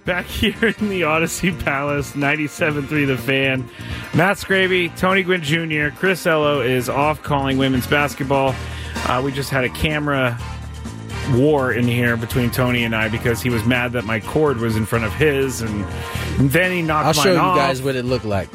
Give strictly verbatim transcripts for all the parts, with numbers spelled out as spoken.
back here in the Odyssey Palace, ninety-seven point three The Fan. Matt Scraby, Tony Gwynn Junior, Chris Ello is off calling women's basketball. Uh, we just had a camera war in here between Tony and I because he was mad that my cord was in front of his, and, and then he knocked I'll mine show you off. guys what it looked like.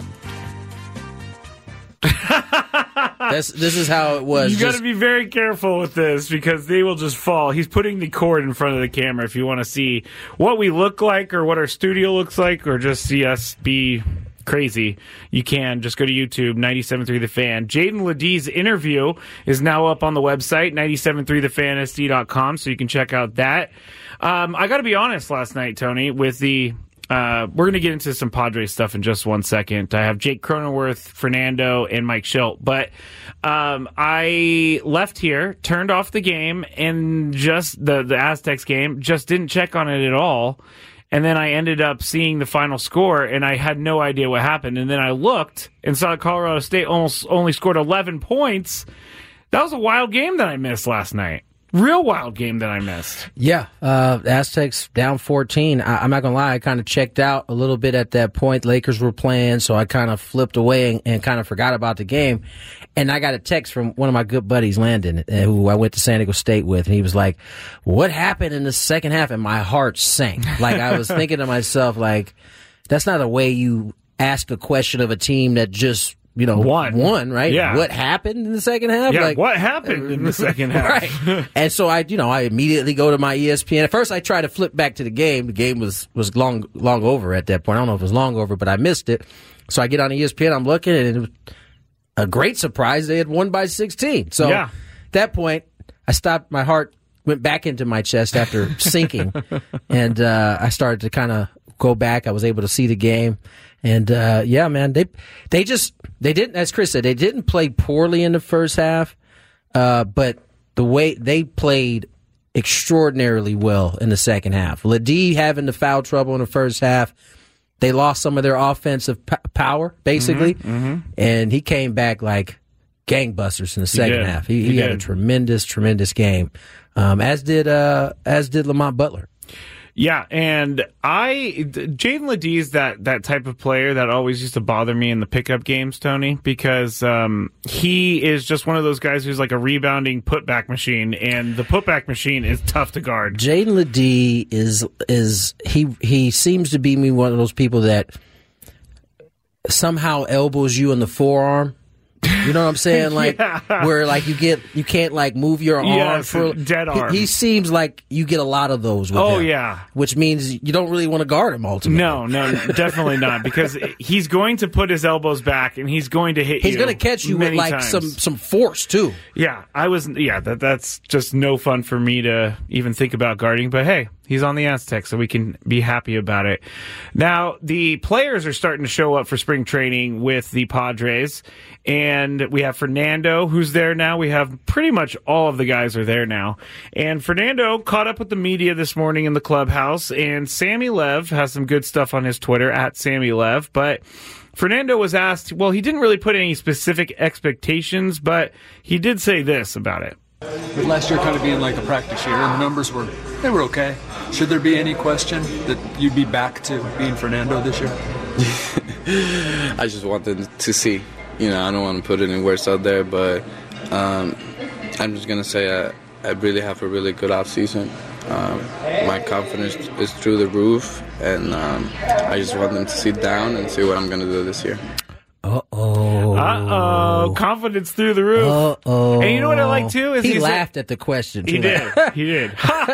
That's, this is how it was. You got to be very careful with this because they will just fall. He's putting the cord in front of the camera. If you want to see what we look like or what our studio looks like or just see us be crazy, you can just go to YouTube, ninety-seven point three The Fan. Jaden Ledee's interview is now up on the website, ninety-seven point three the fan s d dot com, so you can check out that. Um, I got to be honest last night, Tony, with the Uh, we're going to get into some Padres stuff in just one second. I have Jake Cronenworth, Fernando, and Mike Schilt. But um, I left here, turned off the game, and just the, the Aztecs game, just didn't check on it at all. And then I ended up seeing the final score, and I had no idea what happened. And then I looked and saw Colorado State almost only scored eleven points. That was a wild game that I missed last night. Real wild game that I missed. Yeah, uh, Aztecs down fourteen. I, I'm not going to lie, I kind of checked out a little bit at that point. Lakers were playing, so I kind of flipped away and, and kind of forgot about the game. And I got a text from one of my good buddies, Landon, uh, who I went to San Diego State with, and he was like, what happened in the second half? And my heart sank. Like, I was thinking to myself, like, that's not a way you ask a question of a team that just you know, One. One, right? Yeah. What happened in the second half? Yeah, like, what happened in the second half? Right. And so I, you know, I immediately go to my E S P N. At first, I tried to flip back to the game. The game was, was long, long over at that point. I don't know if it was long over, but I missed it. So I get on E S P N. I'm looking, and it was a great surprise. They had won by sixteen. So yeah. At that point, I stopped. My heart went back into my chest after sinking, and uh, I started to kind of go back. I was able to see the game. And, uh, yeah, man, they, they just, they didn't, as Chris said, they didn't play poorly in the first half, uh, but the way they played extraordinarily well in the second half. Ledee having the foul trouble in the first half. They lost some of their offensive p- power, basically, Mm-hmm, mm-hmm. and he came back like gangbusters in the second he half. He, he, he had did. a tremendous, tremendous game, um, as did, uh, as did Lamont Butler. Yeah, and I, Jaden Ledee is that, that type of player that always used to bother me in the pickup games, Tony, because um, he is just one of those guys who's like a rebounding putback machine, and the putback machine is tough to guard. Jaden Ledee is is he he seems to be me one of those people that somehow elbows you in the forearm. You know what I'm saying? Like Yeah. where like you get you can't like move your arm Yes, for dead arm. He, he seems like you get a lot of those with Oh, him, yeah. which means you don't really want to guard him ultimately. No, no, definitely not, because he's going to put his elbows back, and he's going to hit He's you going to catch you with many like times. some some force too. Yeah, I was. Yeah, that that's just no fun for me to even think about guarding. But hey, he's on the Aztecs, so we can be happy about it. Now, the players are starting to show up for spring training with the Padres, and we have Fernando, who's there now. We have pretty much all of the guys are there now. And Fernando caught up with the media this morning in the clubhouse, and Sammy Lev has some good stuff on his Twitter, at Sammy Lev, but Fernando was asked, well, he didn't really put any specific expectations, but he did say this about it. With last year kind of being like a practice year, and the numbers were, they were okay. Should there be any question that you'd be back to being Fernando this year? I just wanted to see. You know, I don't want to put any words out there, but um, I'm just going to say I, I really have a really good offseason. Um, my confidence is through the roof, and um, I just want them to sit down and see what I'm going to do this year. Uh-oh. Uh-oh. Confidence through the roof. Uh-oh. And you know what I like, too? Is he he's laughed like, at the question. He too. did. He did.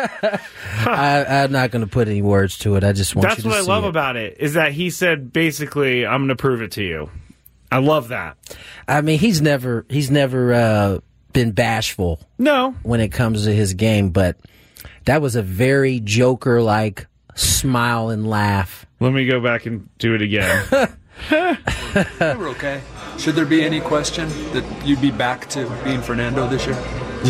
I, I'm not going to put any words to it. I just want That's you to what I see love it. about it, is that he said, basically, I'm going to prove it to you. I love that. I mean, he's never he's never uh, been bashful No. when it comes to his game, but that was a very Joker-like smile and laugh. Let me go back and do it again. They were okay. Should there be any question that you'd be back to being Fernando this year?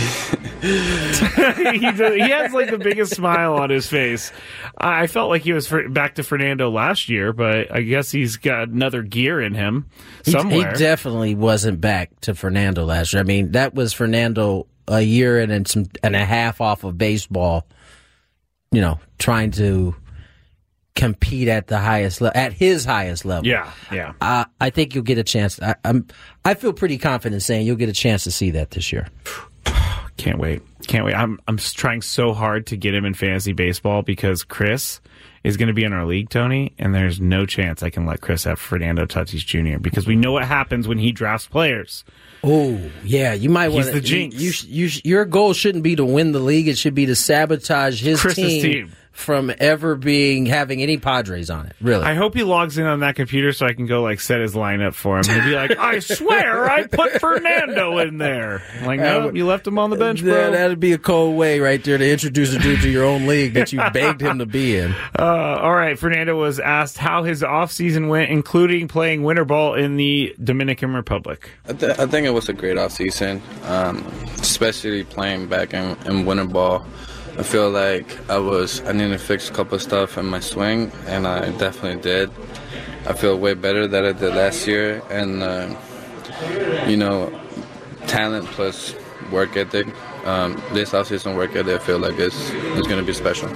he, does, he has like the biggest smile on his face. I felt like he was for, back to Fernando last year, but I guess he's got another gear in him He, somewhere. he definitely wasn't back to Fernando last year. I mean, that was Fernando a year and then some and a half off of baseball, you know, trying to compete at the highest level, at his highest level. Yeah, yeah. Uh, I think you'll get a chance. I, I'm, I feel pretty confident saying you'll get a chance to see that this year. Can't wait. Can't wait. I'm I'm trying so hard to get him in fantasy baseball because Chris is going to be in our league, Tony, and there's no chance I can let Chris have Fernando Tatis Junior because we know what happens when he drafts players. Oh, yeah. You might want He's the jinx. You, you, you, your goal shouldn't be to win the league. It should be to sabotage his Chris's team, team from ever being having any Padres on it. Really. I hope he logs in on that computer so I can go like set his lineup for him. He'll be like, I swear I put Fernando in there. I'm like, no, you left him on the bench, bro. Yeah, that'd be a cold way right there to introduce a dude to your own league that you begged him to be in. Uh, all right. Fernando was asked how his offseason went, including playing winter ball in the Dominican Republic. I, th- I think it was a great offseason, um, especially playing back in, in winter ball. I feel like I was I needed to fix a couple of stuff in my swing, and I definitely did. I feel way better than I did last year, and uh, you know, talent plus work ethic. Um, this offseason work ethic, I feel like is is going to be special.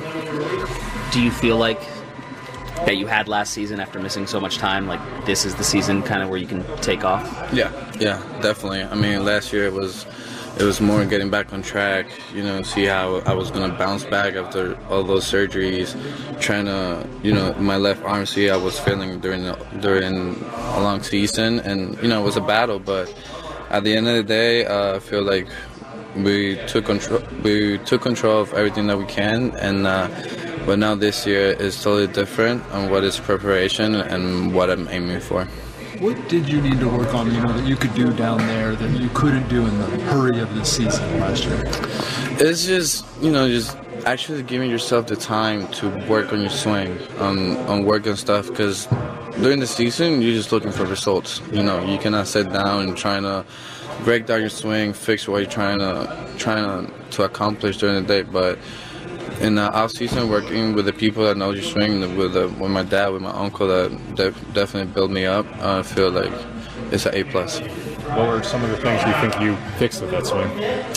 Do you feel like that you had last season after missing so much time? Like this is the season kind of where you can take off? Yeah, yeah, definitely. I mean, last year it was. It was more getting back on track, you know, see how I was going to bounce back after all those surgeries, trying to, you know, my left arm, see I was feeling during the, during a long season, and, you know, it was a battle, but at the end of the day, uh, I feel like we took control, we took control of everything that we can, and uh, but now this year is totally different on what is preparation and what I'm aiming for. What did you need to work on, you know, that you could do down there that you couldn't do in the hurry of this season last year? It's just, you know, just actually giving yourself the time to work on your swing, on, on work and stuff, because during the season, you're just looking for results. You know, you cannot sit down and trying to break down your swing, fix what you're trying to, trying to, to accomplish during the day, but in the off season, working with the people that know your swing, with the, with my dad, with my uncle, that, that definitely built me up. I feel like it's an A plus. What were some of the things you think you fixed with that swing?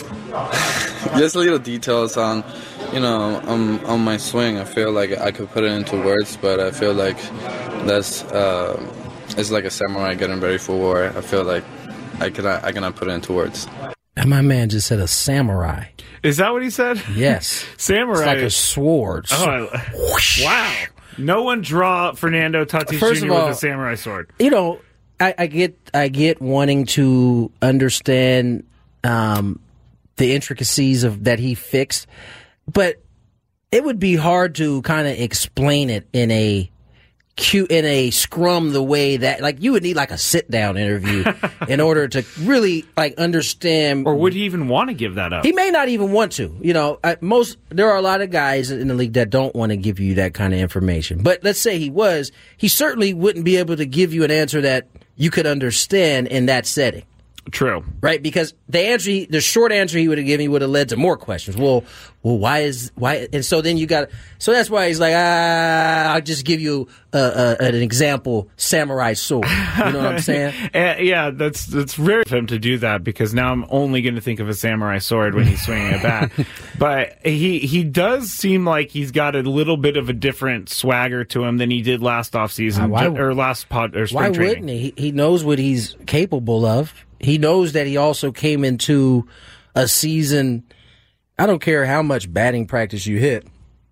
Just little details on, you know, on, on my swing. I feel like I could put it into words, but I feel like that's uh, it's like a samurai getting ready for war. I feel like I cannot I cannot put it into words. And my man just said a samurai. Is that what he said? Yes. Samurai. It's like a sword. Oh, I, wow. No one draw Fernando Tatis First Junior of all, with a samurai sword. You know, I, I get I get wanting to understand um, the intricacies of that he fixed, but it would be hard to kind of explain it in a cute in a scrum the way that, like, you would need like a sit down interview in order to really like understand. Or would he even want to give that up? He may not even want to. You know, I, most there are a lot of guys in the league that don't want to give you that kind of information. But let's say he was, he certainly wouldn't be able to give you an answer that you could understand in that setting. True. Right? Because the answer, he, the short answer he would have given you would have led to more questions. Well, well, why is, why? And so then you got, so that's why he's like, ah, I'll just give you a, a, an example, samurai sword. You know what I'm saying? And, yeah, that's, that's rare for him to do that because now I'm only going to think of a samurai sword when he's swinging a bat. But he, he does seem like he's got a little bit of a different swagger to him than he did last offseason, why, or last pod, or spring why training. wouldn't he? He knows what he's capable of. He knows that he also came into a season. I don't care how much batting practice you hit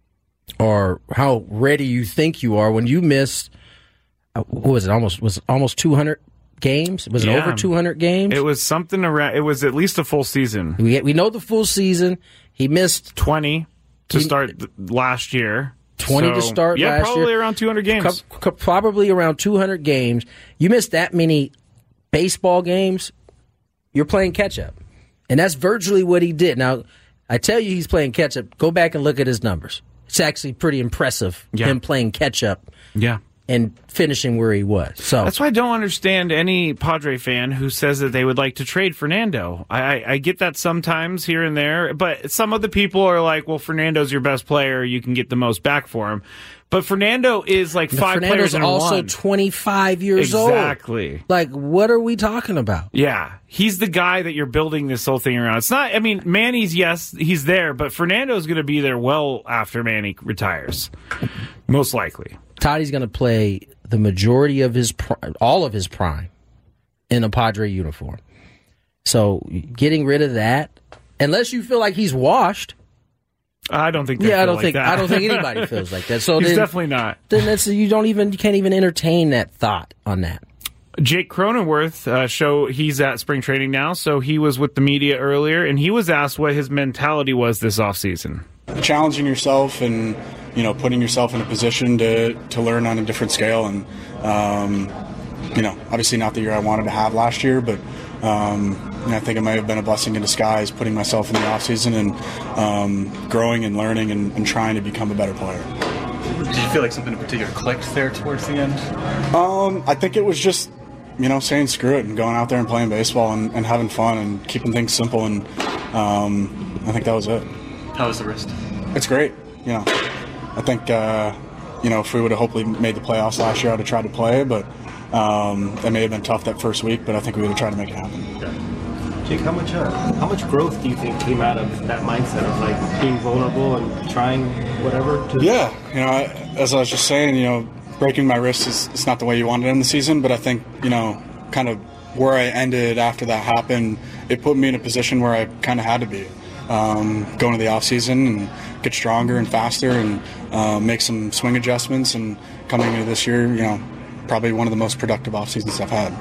or how ready you think you are. When you missed, uh, what was it? Almost was it almost two hundred games. Was it Yeah. over two hundred games? It was something around. It was at least a full season. We we know the full season. He missed twenty to He- start th- last year. twenty to So, start yeah, last probably year. around two hundred games. Co- co- probably around two hundred games. You missed that many baseball games. You're playing catch up. And that's virtually what he did. Now, I tell you he's playing catch up. Go back and look at his numbers. It's actually pretty impressive, Yeah. him playing catch up Yeah. and finishing where he was. So That's why I don't understand any Padre fan who says that they would like to trade Fernando. I, I, I get that sometimes here and there, but some of the people are like, well, Fernando's your best player. You can get the most back for him. But Fernando is like five Fernando's players in also one. twenty-five years old. Exactly. Like, what are we talking about? Yeah, he's the guy that you're building this whole thing around. It's not, I mean, Manny's, yes, he's there, but Fernando's going to be there well after Manny retires. Most likely. Toddy's going to play the majority of his prime, all of his prime in a Padre uniform. So getting rid of that, unless you feel like he's washed. I don't think. They Yeah, feel I don't like think. that. I don't think anybody feels like that. So he's then, definitely not. Then that's you don't even you can't even entertain that thought on that. Jake Cronenworth uh, show he's at spring training now, so he was with the media earlier, and he was asked what his mentality was this offseason. Challenging yourself and you know putting yourself in a position to to learn on a different scale, and um, you know obviously not the year I wanted to have last year, but um, you know, I think it might have been a blessing in disguise putting myself in the off season and um, growing and learning and, and trying to become a better player. Did you feel like something in particular clicked there towards the end? Um, I think it was just, you know, saying screw it and going out there and playing baseball and, and having fun and keeping things simple. And um, I think that was it. How was the wrist? It's great. You know, I think, uh, you know, if we would have hopefully made the playoffs last year, I would have tried to play. But um, it may have been tough that first week, but I think we would have tried to make it happen. Jake, how much uh, how much growth do you think came out of that mindset of like being vulnerable and trying whatever? To- yeah, you know, I, as I was just saying, you know, breaking my wrist is it's not the way you want it in the season, but I think you know, kind of where I ended after that happened, it put me in a position where I kind of had to be um, going to the off season and get stronger and faster and uh, make some swing adjustments. And coming into this year, you know, probably one of the most productive off seasons I've had.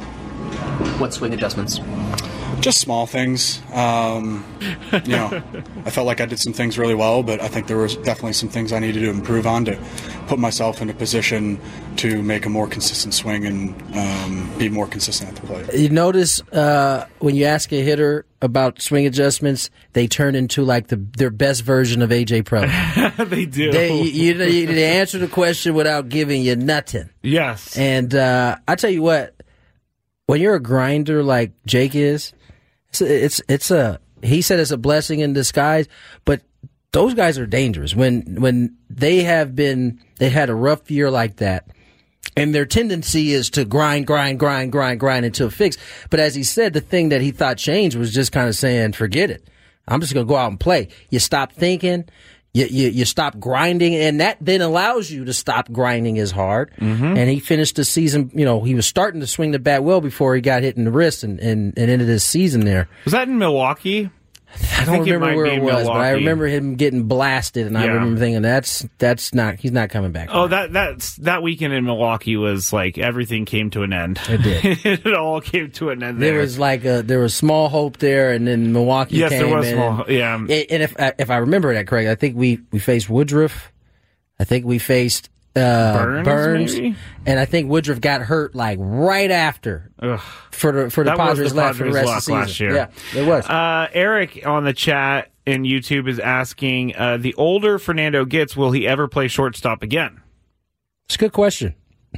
What swing adjustments? Just small things. Um, you know, I felt like I did some things really well, but I think there was definitely some things I needed to improve on to put myself in a position to make a more consistent swing and um, be more consistent at the plate. You notice uh, when you ask a hitter about swing adjustments, they turn into like the their best version of A J Preller. They do. They, you, you, they answer the question without giving you nothing. Yes. And uh, I tell you what, when you're a grinder like Jake is, It's it's it's a he said it's a blessing in disguise, but those guys are dangerous. When when they have been they had a rough year like that, and their tendency is to grind, grind, grind, grind, grind until it fixed. But as he said, the thing that he thought changed was just kind of saying, forget it. I'm just gonna go out and play. You stop thinking. You, you you stop grinding, and that then allows you to stop grinding as hard. Mm-hmm. And he finished the season, you know, he was starting to swing the bat well before he got hit in the wrist and, and, and ended his season there. Was that in Milwaukee? I don't remember where it was, but I remember him getting blasted, and I Yeah. remember thinking, that's that's not, he's not coming back. Oh, that that's that weekend in Milwaukee was like everything came to an end. It did. It all came to an end There there. was like a there was small hope there, and then Milwaukee Yes, came there was in. small- and, yeah. And if if I remember that correctly, I think we, we faced Woodruff. I think we faced uh, Burns, Burns, maybe? and I think Woodruff got hurt like right after Ugh. for the for the That was Padres the left for the Padres' rest of the luck season. last year. Yeah, it was. Uh, Eric on the chat in YouTube is asking, uh, the older Fernando gets, will he ever play shortstop again? It's a good question.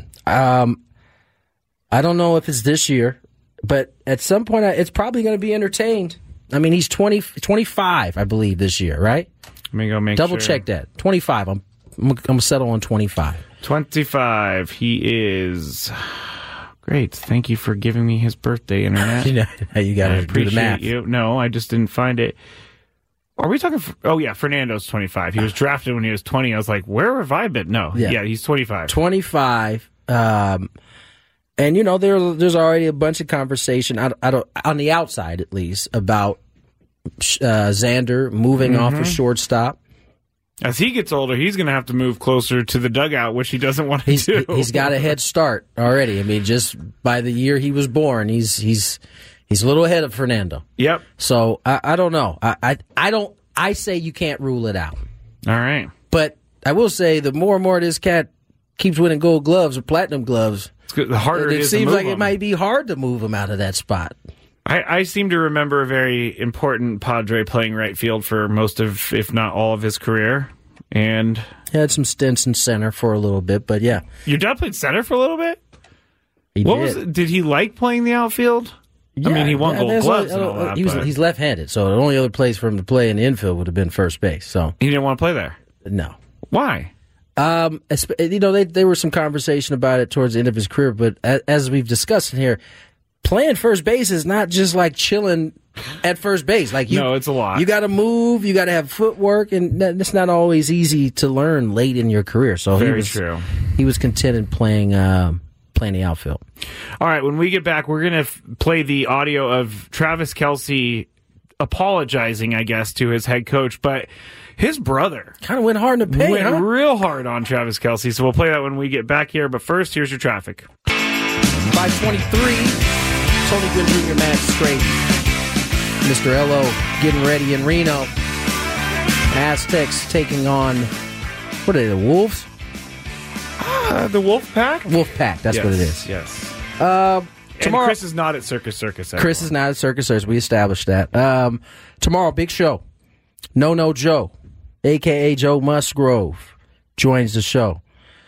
Um, I don't know if it's this year, but at some point, I- it's probably going to be entertained. I mean, he's twenty, twenty-five, I believe, this year, right? Let me go make Double sure. check check that. twenty-five. I'm I'm going to settle on twenty-five. twenty-five. He is. Great. Thank you for giving me his birthday, Internet. You know, you got I to do the appreciate math. you. No, I just didn't find it. Are we talking? Oh, yeah, Fernando's twenty-five. He was drafted when he was twenty. I was like, where have I been? No. Yeah. Yeah, he's twenty-five. twenty-five. Um, and, you know, there there's already a bunch of conversation, I, I don't, on the outside at least, about uh, Xander moving Mm-hmm. off of shortstop. As he gets older, he's going to have to move closer to the dugout, which he doesn't want to He's do. he's got a head start already. I mean, just by the year he was born, he's he's he's a little ahead of Fernando. Yep. So I, I don't know. I, I I don't. I say you can't rule it out. All right. But I will say the more and more this cat keeps winning Gold Gloves or Platinum Gloves, It's good. The harder it, it is to seems move like him. it might be hard to move him out of that spot. I, I seem to remember a very important Padre playing right field for most of, if not all of his career. And He had some stints in center for a little bit, but yeah, your dad played center for a little bit? he What did. was it? Did he like playing the outfield? I mean, he won yeah, Gold there's Gloves only- and all that, he was, but he's left-handed, so the only other place for him to play in the infield would have been first base. So he didn't want to play there. no. Why? Um, esp- you know, they, there was some conversation about it towards the end of his career, but as, as we've discussed in here, playing first base is not just like chilling at first base. Like you, no, it's a lot. You got to move. You got to have footwork, and that, it's not always easy to learn late in your career. So Very he was true. He was contented playing um, playing the outfield. All right, when we get back, we're going to f- play the audio of Travis Kelce apologizing, I guess, to his head coach, but his brother kind of went hard in the paint, went huh? real hard on Travis Kelce. So we'll play that when we get back here. But first, here's your traffic. five twenty-three, Tony Gwynn Junior, Matt Straight, Mister L O getting ready in Reno. Aztecs taking on, what are they, the Wolves? Uh, the Wolf Pack? Wolf Pack, that's yes, what it is. Yes. Uh, tomorrow, and Chris is not at Circus Circus. Everyone. Chris is not at Circus Circus. We established that. Um, tomorrow, big show. No No Joe, a k a. Joe Musgrove, joins the show.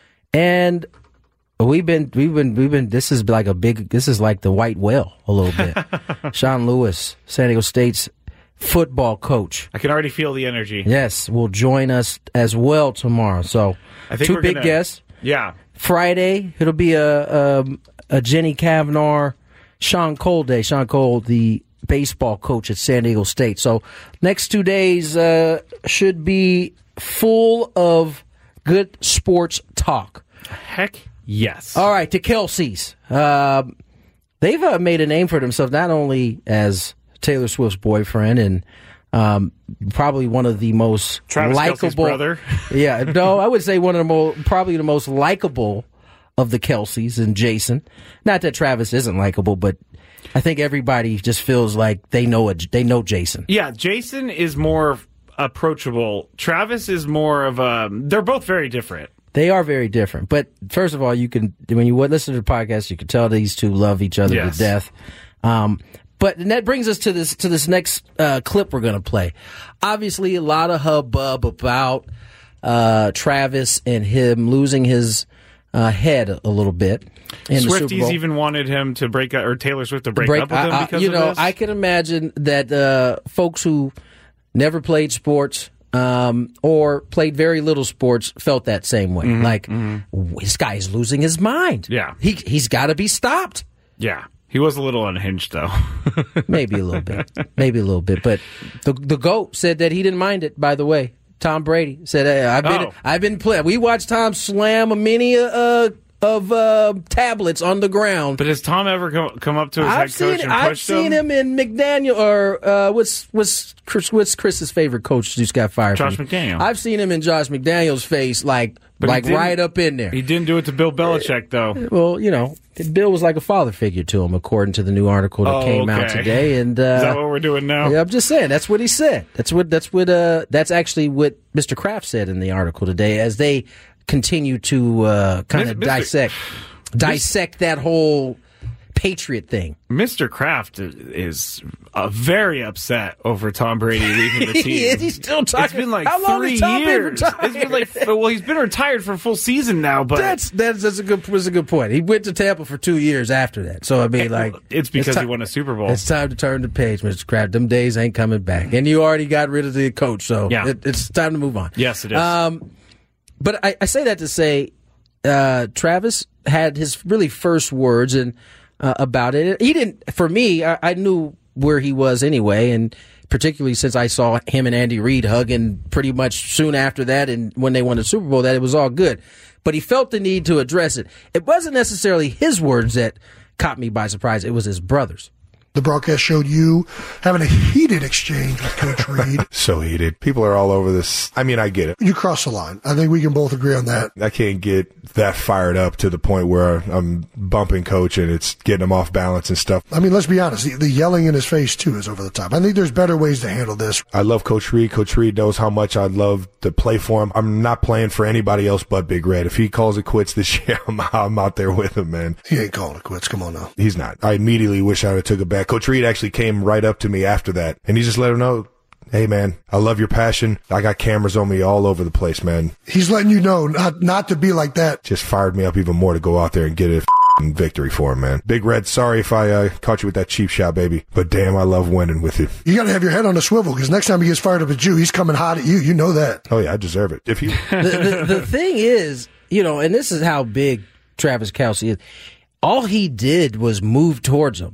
And we've been, we've been, we've been, this is like a big, this is like the white whale a little bit. Sean Lewis, San Diego State's football coach. I can already feel the energy. Yes, will join us as well tomorrow. So, I think two we're big gonna, guests. Yeah. Friday, it'll be a, a, a Jenny Kavnar, Sean Cole day. Sean Cole, the baseball coach at San Diego State. So next two days uh, should be full of good sports talk. Heck yes. All right, to Kelce's. Uh, they've uh, made a name for themselves not only as Taylor Swift's boyfriend and um, probably one of the most Travis Kelce's likable. brother. Yeah, no, I would say one of the most, probably the most likable of the Kelce's and Jason. Not that Travis isn't likable, but I think everybody just feels like they know it. They know Jason. Yeah, Jason is more approachable. Travis is more of a. They're both very different. They are very different. But first of all, you can when you listen to the podcast, you can tell these two love each other yes. to death. Um, but and that brings us to this to this next uh, clip we're going to play. Obviously, a lot of hubbub about uh, Travis and him losing his uh, head a little bit. In the Super Swifties Bowl. even wanted him to break up, or Taylor Swift to break, break up with him I, I, because you of know, this. I can imagine that uh, folks who never played sports um, or played very little sports felt that same way. Mm-hmm, like, mm-hmm. this guy is losing his mind. Yeah. He, he's got to be stopped. Yeah. He was a little unhinged, though. Maybe a little bit. Maybe a little bit. But the the GOAT said that he didn't mind it, by the way. Tom Brady said, hey, I've been Oh. I've been playing. We watched Tom slam a many uh, of uh, tablets on the ground. But has Tom ever come, come up to his I've head seen coach and I've pushed seen him in McDaniel or uh, what's what's Chris, what's Chris's favorite coach who's got fired? Josh from McDaniel. I've seen him in Josh McDaniel's face, like But he like didn't- right up in there. He didn't do it to Bill Belichick, though. Well, you know, Bill was like a father figure to him, according to the new article that Oh, came out okay. today. And uh, Is that what we're doing now? yeah, I'm just saying that's what he said. That's what that's what uh that's actually what Mister Kraft said in the article today, as they continue to uh, kind of Mister dissect dissect that whole Patriot thing. Mister Kraft is uh, very upset over Tom Brady leaving the team. He is. He's still talking. It's been like How long three has Tom been years. retired? It's been like well, he's been retired for a full season now, but That's that's that's a good that's a good point. He went to Tampa for two years after that. So I mean, like it's because ti- he won a Super Bowl. It's time to turn the page, Mister Kraft. Them days ain't coming back, and you already got rid of the coach, so Yeah. it, it's time to move on. Yes, it is. Um, but I, I say that to say, uh, Travis had his really first words and uh, about it. He didn't. For me, I, I knew where he was anyway, and particularly since I saw him and Andy Reid hugging pretty much soon after that, and when they won the Super Bowl, that it was all good. But he felt the need to address it. It wasn't necessarily his words that caught me by surprise. It was his brother's. The broadcast showed you having a heated exchange with Coach Reid. So heated. People are all over this. I mean, I get it. You crossed the line. I think we can both agree on that. I can't get that fired up to the point where I'm bumping Coach and it's getting him off balance and stuff. I mean, let's be honest. The, the yelling in his face, too, is over the top. I think there's better ways to handle this. I love Coach Reid. Coach Reid knows how much I love to play for him. I'm not playing for anybody else but Big Red. If he calls it quits this year, I'm, I'm out there with him, man. He ain't calling it quits. Come on now. He's not. I immediately wish I would have took it back. Coach Reid actually came right up to me after that, and he just let him know, hey, man, I love your passion. I got cameras on me all over the place, man. He's letting you know not not to be like that. Just fired me up even more to go out there and get a f***ing victory for him, man. Big Red, sorry if I uh, caught you with that cheap shot, baby, but damn, I love winning with you. You got to have your head on a swivel, because next time he gets fired up at you, he's coming hot at you. You know that. Oh, yeah, I deserve it. If you, the, the, the thing is, you know, and this is how big Travis Kelce is. All he did was move towards him.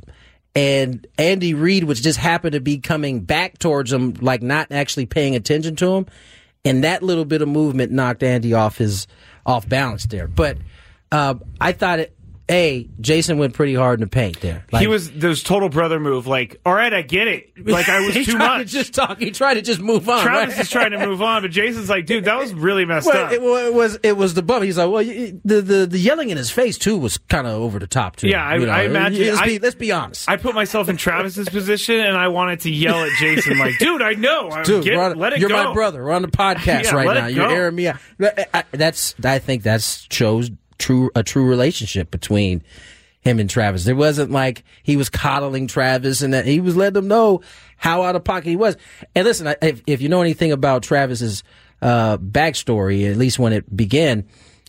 and Andy Reid was just happened to be coming back towards him, like not actually paying attention to him, and that little bit of movement knocked Andy off his off balance there. But uh, I thought it. A, Jason went pretty hard in the paint there. Like, he was those total brother move. Like, all right, I get it. Like, I was he too tried much. To just talk. He tried to just move on. Travis right? is trying to move on, but Jason's like, dude, that was really messed well, up. It, well, it was it was the bump. He's like, well, the the, the yelling in his face too was kind of over the top too. Yeah, I, you know? I imagine. Let's, I, be, let's be honest. I put myself in Travis's position, and I wanted to yell at Jason, like, dude, I know. I Dude, get, on, let it you're go. my brother. We're on the podcast yeah, right let now. it You're go. airing me out. I, that's I think that's shows true a true relationship between him and Travis. There wasn't like he was coddling Travis and that he was letting them know how out of pocket he was. And listen, if, if you know anything about Travis's uh, backstory, at least when it began,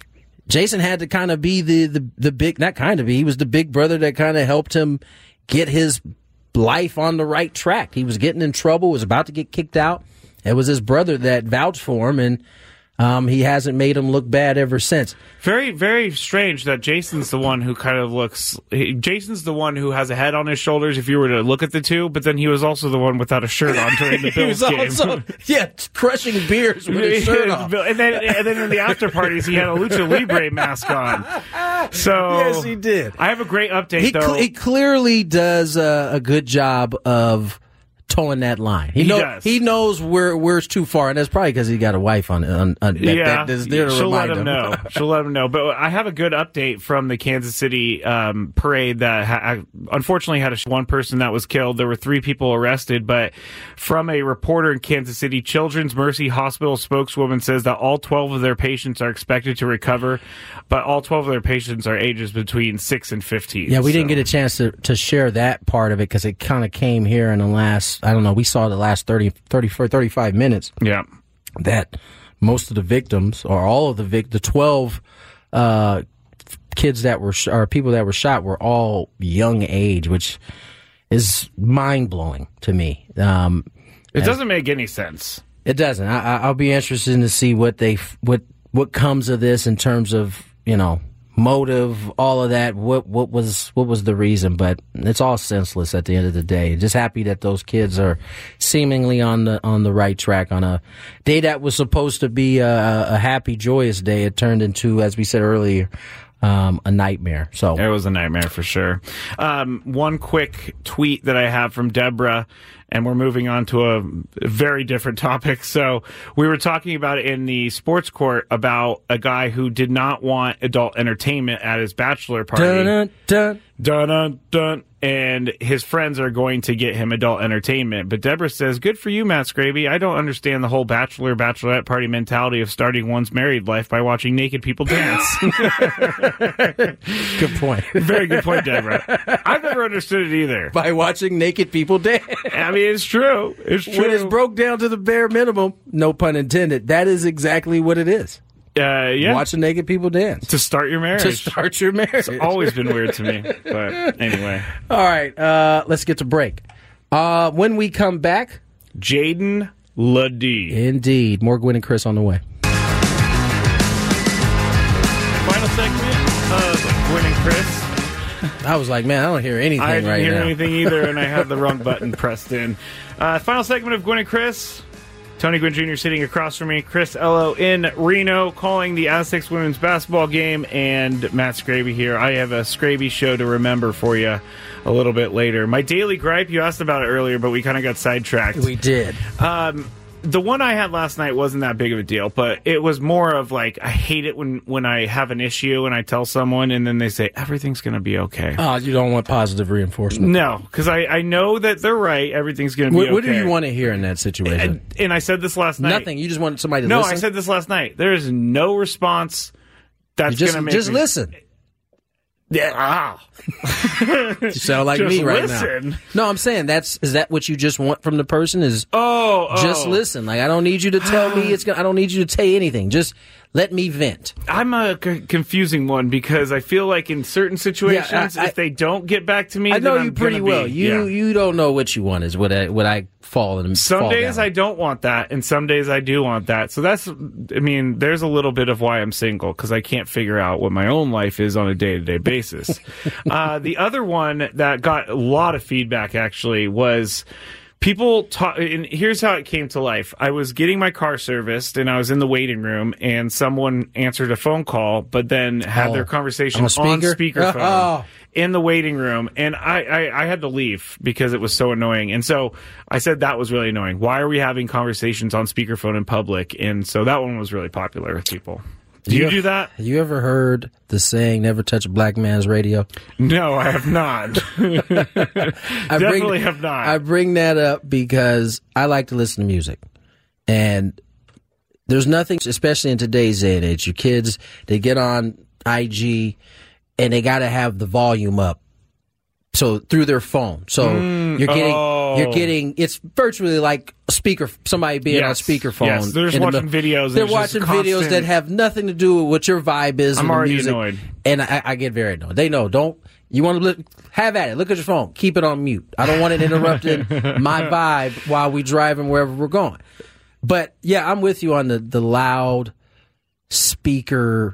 Jason had to kind of be the, the, the big, not kind of be, he was the big brother that kind of helped him get his life on the right track. He was getting in trouble, was about to get kicked out. It was his brother that vouched for him, and Um, he hasn't made him look bad ever since. Very, very strange that Jason's the one who kind of looks. He, Jason's the one who has a head on his shoulders. If you were to look at the two, but then he was also the one without a shirt on during the Bills he game. was also, yeah, crushing beers with his shirt off. And then, and then in the after parties, he had a Lucha Libre mask on. So yes, he did. I have a great update He, though. cl- he clearly does uh, a good job of towing that line. He, He know, does. he knows where where's too far, and that's probably because he got a wife on. on, on that, yeah, that is there to she'll let remind him know. She'll let him know. But I have a good update from the Kansas City um, parade that ha- unfortunately had a, one person that was killed. There were three people arrested, but from a reporter in Kansas City, Children's Mercy Hospital spokeswoman says that all twelve of their patients are expected to recover, but all twelve of their patients are ages between six and fifteen. Yeah, we so. didn't get a chance to, to share that part of it because it kind of came here in the last, I don't know, we saw the last thirty, thirty, thirty-five minutes. Yeah. That most of the victims, or all of the vic, the twelve uh, kids that were, sh- or people that were shot were all young age, which is mind blowing to me. Um, It doesn't make any sense. It doesn't. I, I- I'll be interested to see what they, what, what comes of this in terms of, you know, motive, all of that. What what was what was the reason? But it's all senseless at the end of the day. Just happy that those kids are seemingly on the on the right track on a day that was supposed to be a, a happy, joyous day. It turned into, as we said earlier, um, a nightmare. So it was a nightmare for sure. Um, one quick tweet that I have from Deborah. And we're moving on to a very different topic. So we were talking about it in the sports court about a guy who did not want adult entertainment at his bachelor party. Dun, dun, dun. Dun, dun, dun. And his friends are going to get him adult entertainment. But Deborah says, good for you, Matt Scraby. I don't understand the whole bachelor, bachelorette party mentality of starting one's married life by watching naked people dance. Good point. Very good point, Deborah. I've never understood it either. By watching naked people dance. I mean, it's true. It's true. When it's broke down to the bare minimum, no pun intended, that is exactly what it is. Uh, yeah. Watching naked people dance. To start your marriage. To start your marriage. It's always been weird to me. But anyway. All right. Uh, let's get to break. Uh, when we come back, Jaden Luddy. Indeed. More Gwen and Chris on the way. Final segment of Gwen and Chris. I was like, man, I don't hear anything right now. I didn't hear anything either, and I had the wrong button pressed in. Uh, final segment of Gwen and Chris. Tony Gwynn Junior sitting across from me. Chris Ello in Reno calling the Aztecs women's basketball game. And Matt Scraby here. I have a Scraby show to remember for you a little bit later. My daily gripe, you asked about it earlier, but we kind of got sidetracked. We did. Um, the one I had last night wasn't that big of a deal, but it was more of like, I hate it when, when I have an issue and I tell someone and then they say, everything's going to be okay. Oh, you don't want positive reinforcement. No, because I, I know that they're right. Everything's going to be what, okay. What do you want to hear in that situation? And, and I said this last night. Nothing. You just want somebody to no, listen? I said this last night. There is no response that's going to make Just me, listen. Yeah, ah. You sound like Just me right listen. now. No, I'm saying that's is that what you just want from the person? Is oh, oh. just listen. Like I don't need you to tell me it's gonna. I don't need you to say anything. Just let me vent. I'm a c- confusing one because I feel like in certain situations, Yeah, I- if they don't get back to me, I know then you I'm pretty gonna well. Be, You yeah. you don't know what you want is what I what I fall in. Some fall days down. I don't want that, and some days I do want that. So that's, I mean, there's a little bit of why I'm single, because I can't figure out what my own life is on a day-to-day basis. uh, the other one that got a lot of feedback, actually, was people talk, and here's how it came to life. I was getting my car serviced, and I was in the waiting room, and someone answered a phone call, but then had Oh, their conversation on a on speaker? speakerphone. Oh. In the waiting room, and I, I, I had to leave because it was so annoying. And so I said that was really annoying. Why are we having conversations on speakerphone in public? And so that one was really popular with people. Do you, You- do that? Have you ever heard the saying, never touch a black man's radio? No, I have not. I Definitely bring, have not. I bring that up because I like to listen to music. And there's nothing, especially in today's day and age, your kids, they get on I G and they got to have the volume up. So through their phone. So Mm, you're getting, oh. you're getting, it's virtually like a speaker, somebody being Yes, on speakerphone. yes, they're just in the watching middle. videos and They're it's just watching videos constant- that have nothing to do with what your vibe is. I'm and the already music. annoyed. And I, I get very annoyed. They know, don't, you want to look, have at it. Look at your phone. Keep it on mute. I don't want it interrupting my vibe while we driving wherever we're going. But yeah, I'm with you on the, the loud speaker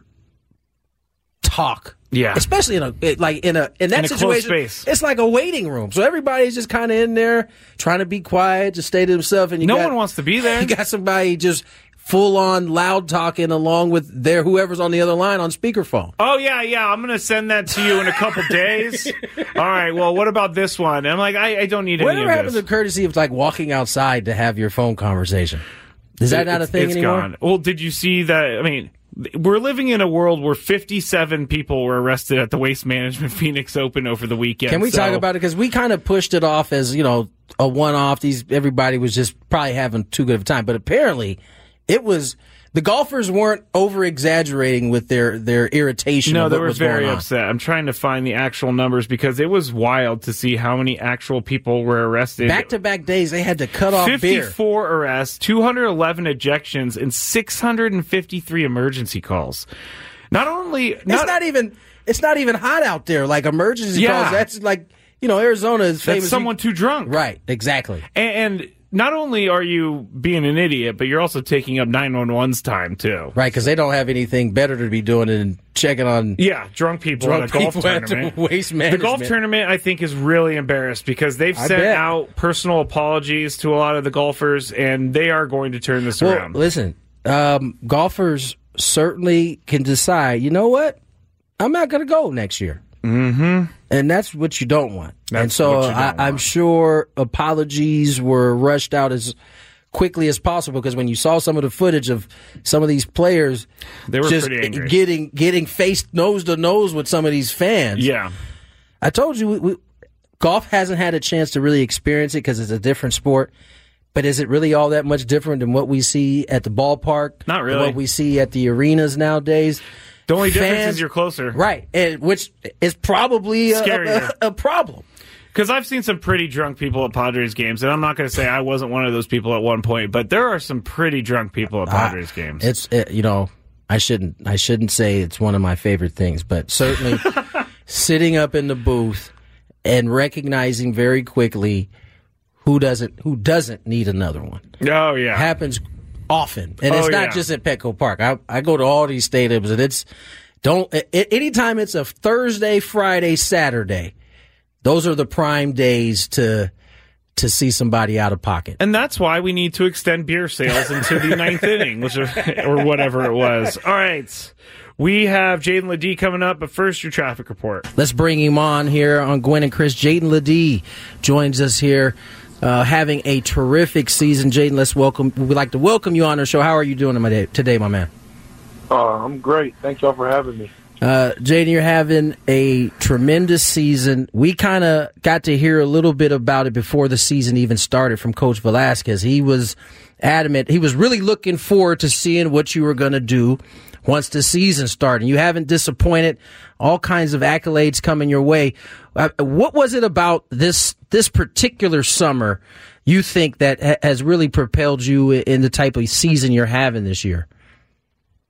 talk. Yeah. Especially in a, it- like in a, in that In a closed situation, space. it's like a waiting room. So everybody's just kind of in there trying to be quiet, just stay to themselves. And you No got, one wants to be there. You got somebody just full on loud talking along with their, whoever's on the other line on speakerphone. Oh, yeah, yeah, I'm going to send that to you in a couple days. All right, well, what about this one? And I'm like, I, I don't need any Whatever of happened this. to the courtesy of like walking outside to have your phone conversation? Is that not a It's- thing it's anymore? gone. Well, did you see that? I mean, we're living in a world where fifty-seven people were arrested at the Waste Management Phoenix Open over the weekend. Can we so- talk about it? Because we kind of pushed it off as, you know, a one-off. These everybody was just probably having too good of a time. But apparently it was, the golfers weren't over-exaggerating with their, their irritation No, of they what were was very going on. upset. I'm trying to find the actual numbers because it was wild to see how many actual people were arrested. Back-to-back days, they had to cut off beer. fifty-four arrests, two hundred eleven ejections, and six hundred fifty-three emergency calls. Not only... It's not even, it's not even hot out there. Like emergency Yeah. calls, that's like, you know, Arizona is famous. That's someone too drunk. Right, exactly. And, and not only are you being an idiot, but you're also taking up nine one one's time, too. Right, because they don't have anything better to be doing than checking on Yeah, drunk people drunk at a golf people at the tournament. Waste The Management. golf tournament, I think, is really embarrassed because they've I sent bet. out personal apologies to a lot of the golfers, and they are going to turn this Well, around. listen, um, golfers certainly can decide, you know what? I'm not going to go next year. Mm-hmm. And that's what you don't want. That's and so what you don't I, I'm want. sure apologies were rushed out as quickly as possible because when you saw some of the footage of some of these players They were just pretty angry. getting getting faced nose to nose with some of these fans. Yeah. I told you, we, we, golf hasn't had a chance to really experience it because it's a different sport. But is it really all that much different than what we see at the ballpark? Not really. Than what we see at the arenas nowadays? The only difference Fans- is you're closer. Right, and which is probably a, a, Scarier. a problem. Because I've seen some pretty drunk people at Padres games, and I'm not going to say I wasn't one of those people at one point, but there are some pretty drunk people at Padres games. It's it, you know I shouldn't I shouldn't say it's one of my favorite things, but certainly sitting up in the booth and recognizing very quickly who doesn't who doesn't need another one. Oh yeah, happens often, and Oh, it's not yeah. just at Petco Park. I I go to all these stadiums, and it's don't a- anytime it's a Thursday, Friday, Saturday. Those are the prime days to to see somebody out of pocket. And that's why we need to extend beer sales into the ninth inning, which is, or whatever it was. All right. We have Jaden Ledee coming up, but first, your traffic report. Let's bring him on here on Gwen and Chris. Jaden Ledee joins us here, uh, having a terrific season. Jaden, let's welcome. We'd like to welcome you on our show. How are you doing my day, today, my man? Uh, I'm great. Thank y'all for having me. Uh, Jaden, you're having a tremendous season. We kind of got to hear a little bit about it before the season even started from Coach Velasquez. He was adamant. He was really looking forward to seeing what you were going to do once the season started. You haven't disappointed. All kinds of accolades coming your way. Uh, what was it about this this particular summer you think that ha- has really propelled you in the type of season you're having this year?